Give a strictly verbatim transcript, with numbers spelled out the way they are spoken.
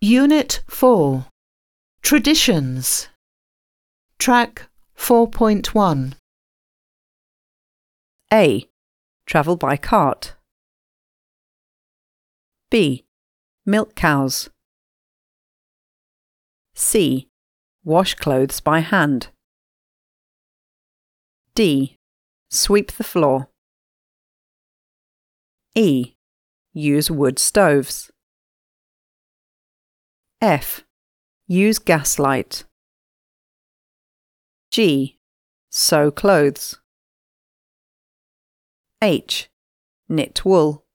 Unit four. Traditions. Track four point one. A. Travel by cart. B. Milk cows. C. Wash clothes by hand. D. Sweep the floor. E. Use wood stoves. F. Use gas light. G. Sew clothes. H. Knit wool.